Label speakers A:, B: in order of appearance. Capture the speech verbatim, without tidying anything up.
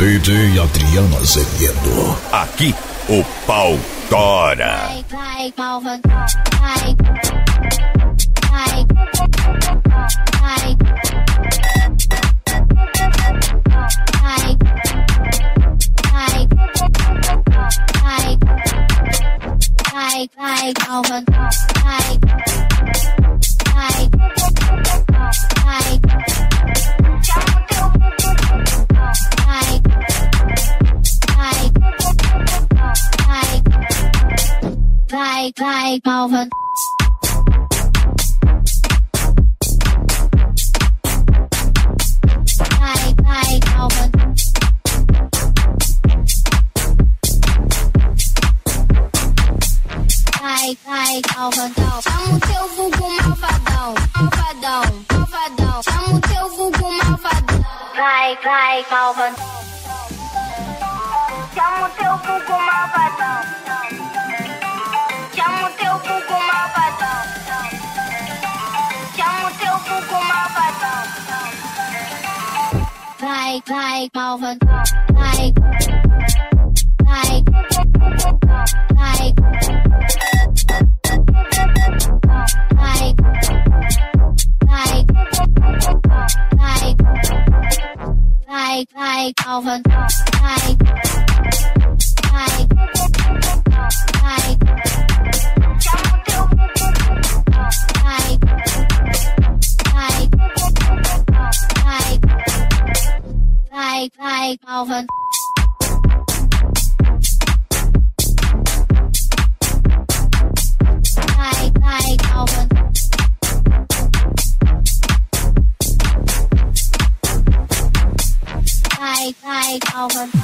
A: D J Adriano Azevedo.
B: Aqui o pau tora.
C: Vai, vai, malvadão. Vai, vai, vai, vai, vai, vai, vai, vai, malvadão. Vai, vai, vai. Vai, vai, malvadão. Vai, vai, malvadão. Vai, vai, malvadão. Chama o teu vulgo malvadão, malvadão, malvadão. Chama o teu vulgo malvadão. Vai, vai, malvadão. Chama o teu vulgo malvadão. Chama o teu vulgo malvadão. Chama o teu vulgo malvadão. Vai, vai, malvadão. Vai, vai, vai, vai, vai, vai, vai, vai, malvadão. Vai, vai, vai. Vai, vai, malvadão. Vai, vai, malvadão. Vai, vai, malvadão.